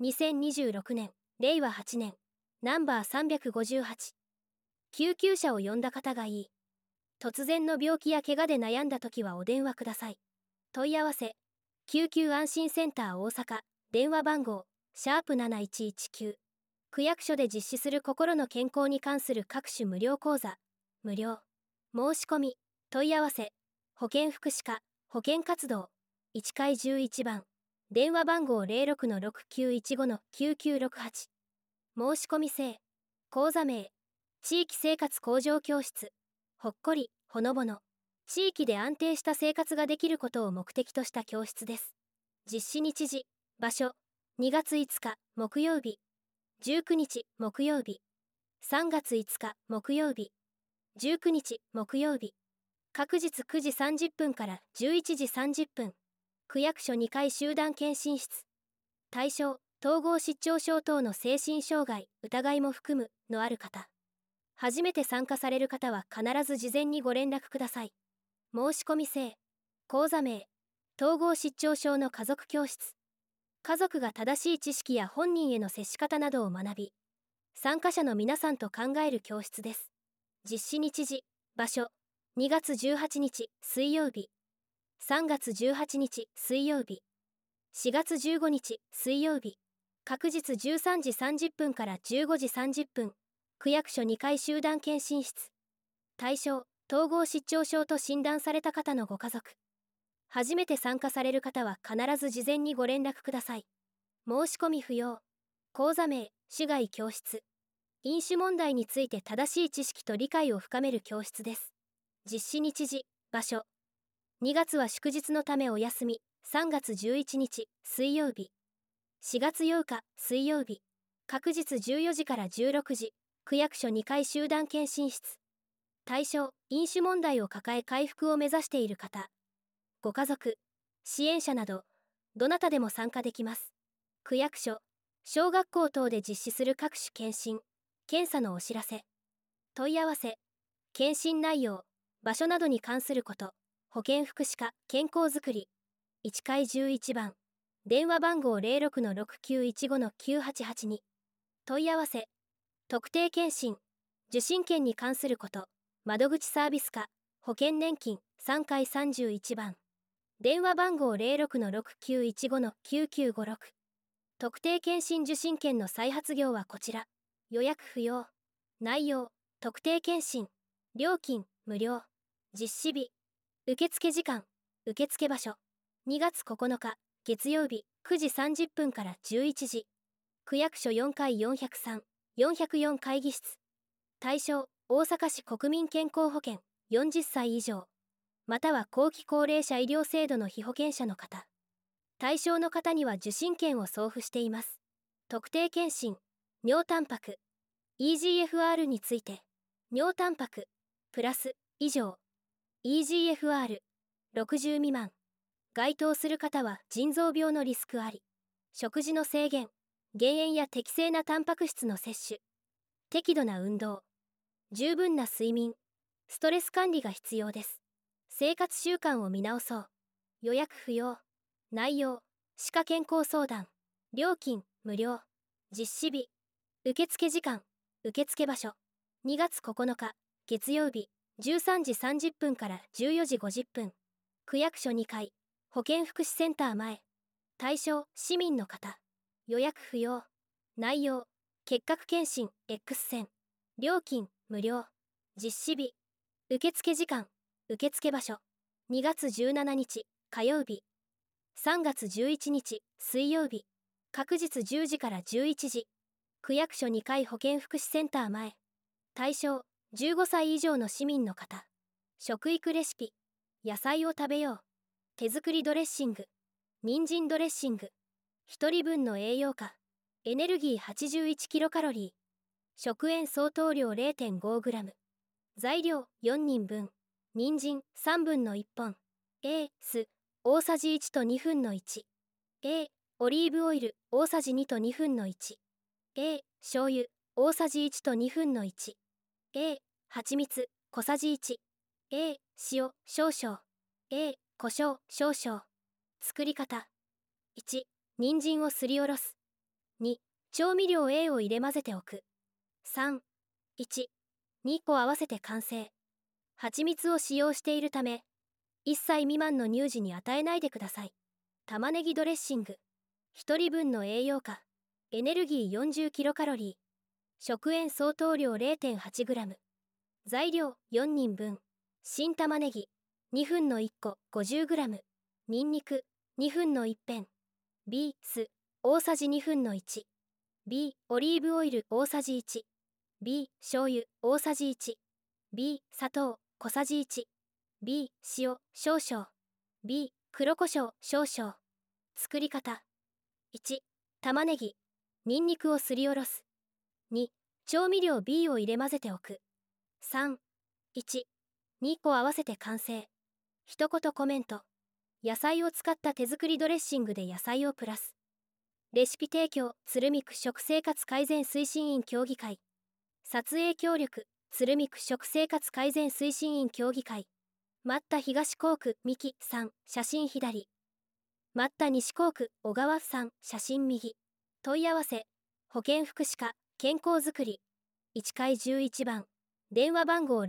2026年、令和8年、ナンバー358。救急車を呼んだ方がいい。突然の病気や怪我で悩んだときはお電話ください。問い合わせ、救急安心センター大阪、電話番号、#7119。区役所で実施する心の健康に関する各種無料講座、無料。申し込み、問い合わせ、保健福祉課、保健活動、1階11番。電話番号06-6915-9968。申し込み制。講座名。地域生活向上教室。ほっこり、ほのぼの。地域で安定した生活ができることを目的とした教室です。実施日時、場所。2月5日、木曜日。19日、木曜日。3月5日、木曜日。19日、木曜日。各日9時30分から11時30分。区役所2階集団検診室。対象、統合失調症等の精神障害、疑いも含む、のある方。初めて参加される方は必ず事前にご連絡ください。申し込み制。講座名。統合失調症の家族教室。家族が正しい知識や本人への接し方などを学び、参加者の皆さんと考える教室です。実施日時、場所。2月18日、水曜日。3月18日、水曜日。4月15日、水曜日。各日13時30分から15時30分。区役所2階集団検診室。対象、統合失調症と診断された方のご家族。初めて参加される方は必ず事前にご連絡ください。申し込み不要。講座名、種外教室。飲酒問題について正しい知識と理解を深める教室です。実施日時、場所。2月は祝日のためお休み。3月11日、水曜日。4月8日、水曜日。各日14時から16時。区役所2階集団検診室。対象、飲酒問題を抱え回復を目指している方。ご家族、支援者など、どなたでも参加できます。区役所、小学校等で実施する各種検診、検査のお知らせ。問い合わせ、検診内容、場所などに関すること。保健福祉課、健康づくり。1階11番。電話番号06-6915-9882。問い合わせ、特定健診、受診券に関すること。窓口サービス課、保険年金、3階31番。電話番号06-6915-9956。特定健診受診券の再発業はこちら。予約不要。内容、特定健診。料金、無料。実施日。受付時間、受付場所。2月9日、月曜日、9時30分から11時。区役所4階403、404会議室。対象、大阪市国民健康保険、40歳以上。または後期高齢者医療制度の被保険者の方。対象の方には受診券を送付しています。特定健診、尿タンパク、EGFR について、尿タンパク、プラス、以上。EGFR、60未満。該当する方は腎臓病のリスクあり。食事の制限、減塩や適正なタンパク質の摂取。適度な運動。十分な睡眠。ストレス管理が必要です。生活習慣を見直そう。予約不要。内容、歯科健康相談。料金、無料。実施日。受付時間、受付場所。2月9日、月曜日。13時30分から14時50分。区役所2階、保健福祉センター前。対象、市民の方。予約不要。内容、結核検診、X 線。料金、無料。実施日。受付時間、受付場所。2月17日、火曜日。3月11日、水曜日。各日10時から11時。区役所2階保健福祉センター前。対象、15歳以上の市民の方。食育レシピ。野菜を食べよう。手作りドレッシング。人参ドレッシング。1人分の栄養価。エネルギー81キロカロリー。食塩相当量 0.5g。材料4人分。人参3分の1本。酢大さじ1と2分の1。オリーブオイル大さじ2と2分の1。醤油大さじ1と2分の1。蜂蜜小さじ1。塩少々。胡椒少々。作り方。1、人参をすりおろす。 2、調味料 A を入れ混ぜておく。3、1、2個合わせて完成。蜂蜜を使用しているため、1歳未満の乳児に与えないでください。玉ねぎドレッシング。1人分の栄養価。エネルギー40キロカロリー。食塩相当量 0.8 グラム。材料4人分。新玉ねぎ2分の1個50グラム。ニンニク2分の1片。B 酢大さじ2分の1。B オリーブオイル大さじ1。B 醤油大さじ1。B 砂糖小さじ1。B 塩少々。B 黒胡椒少々。作り方。1、玉ねぎニンニクをすりおろす。2、調味料 B を入れ混ぜておく。3、1、2個合わせて完成。一言コメント。野菜を使った手作りドレッシングで野菜をプラス。レシピ提供鶴見区食生活改善推進員協議会。撮影協力鶴見区食生活改善推進員協議会。マッタ東港区三木さん写真左。マッタ西港区小川さん写真右。問い合わせ保健福祉課健康づくり1階11番電話番号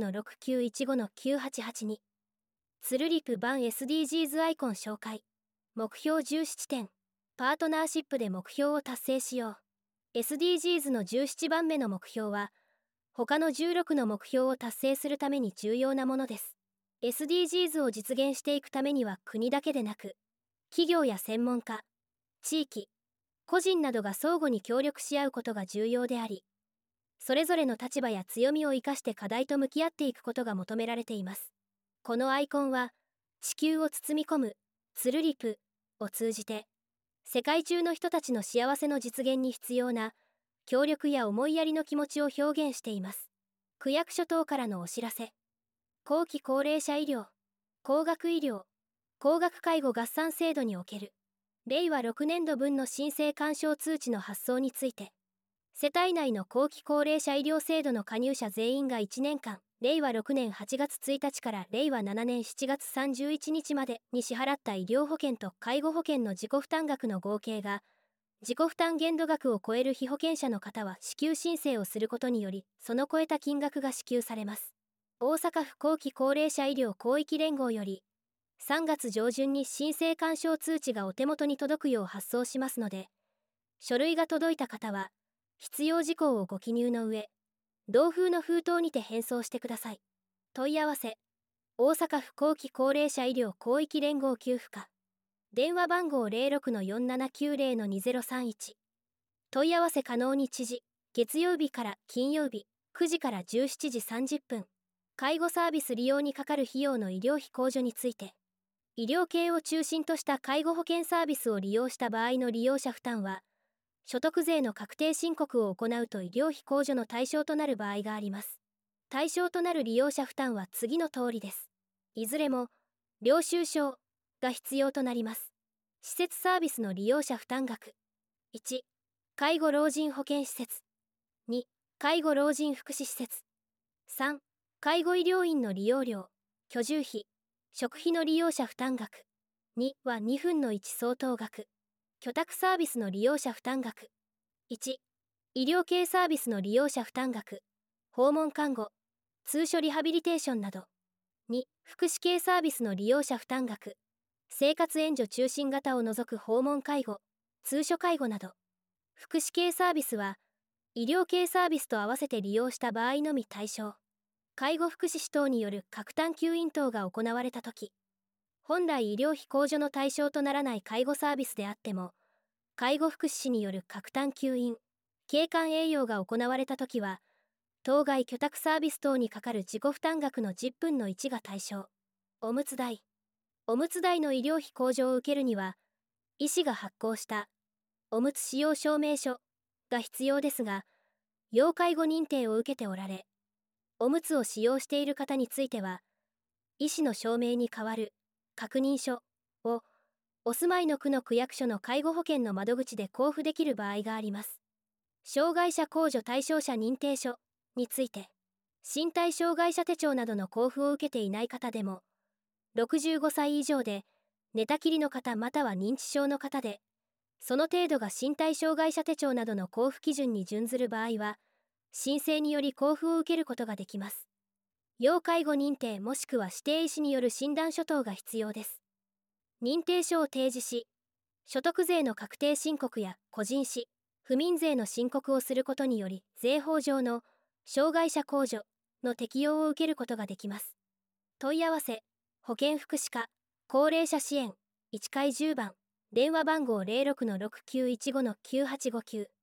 06-6915-9882。つるりく版 SDGs アイコン紹介。目標17点。パートナーシップで目標を達成しよう。 SDGs の17番目の目標は他の16の目標を達成するために重要なものです。 SDGs を実現していくためには国だけでなく企業や専門家、地域、個人などが相互に協力し合うことが重要であり、それぞれの立場や強みを生かして課題と向き合っていくことが求められています。このアイコンは地球を包み込むつるりぷを通じて世界中の人たちの幸せの実現に必要な協力や思いやりの気持ちを表現しています。区役所等からのお知らせ。後期高齢者医療、高額医療、高額介護合算制度における令和6年度分の申請勧奨通知の発送について、世帯内の後期高齢者医療制度の加入者全員が1年間、令和6年8月1日から令和7年7月31日までに支払った医療保険と介護保険の自己負担額の合計が、自己負担限度額を超える被保険者の方は支給申請をすることにより、その超えた金額が支給されます。大阪府後期高齢者医療広域連合より、3月上旬に申請勧奨通知がお手元に届くよう発送しますので、書類が届いた方は必要事項をご記入の上、同封の封筒にて返送してください。問い合わせ大阪府後期高齢者医療広域連合給付課。電話番号 06-4790-2031。問い合わせ可能日時月曜日から金曜日9時から17時30分。介護サービス利用にかかる費用の医療費控除について、医療系を中心とした介護保険サービスを利用した場合の利用者負担は、所得税の確定申告を行うと医療費控除の対象となる場合があります。対象となる利用者負担は次の通りです。いずれも、領収書が必要となります。施設サービスの利用者負担額。1、介護老人保健施設。2、介護老人福祉施設。3、介護医療院の利用料、居住費、食費の利用者負担額。2は2分の1相当額。居宅サービスの利用者負担額。1、医療系サービスの利用者負担額。訪問看護、通所リハビリテーションなど。2、福祉系サービスの利用者負担額。生活援助中心型を除く訪問介護、通所介護など。福祉系サービスは、医療系サービスと合わせて利用した場合のみ対象。介護福祉士等による各単吸引等が行われたとき、本来医療費控除の対象とならない介護サービスであっても、介護福祉士による各単吸引、経管栄養が行われたときは、当該居宅サービス等にかかる自己負担額の10分の1が対象。おむつ代。おむつ代の医療費控除を受けるには、医師が発行したおむつ使用証明書が必要ですが、要介護認定を受けておられ、おむつを使用している方については、医師の証明に代わる確認書をお住まいの区の区役所の介護保険の窓口で交付できる場合があります。障害者控除対象者認定書について、身体障害者手帳などの交付を受けていない方でも、65歳以上で寝たきりの方または認知症の方で、 その程度が身体障害者手帳などの交付基準に準ずる場合は、申請により交付を受けることができます。要介護認定もしくは指定医師による診断書等が必要です。認定書を提示し、所得税の確定申告や個人死、不眠税の申告をすることにより、税法上の障害者控除の適用を受けることができます。問い合わせ、保健福祉課、高齢者支援、1階10番、電話番号06-6915-9859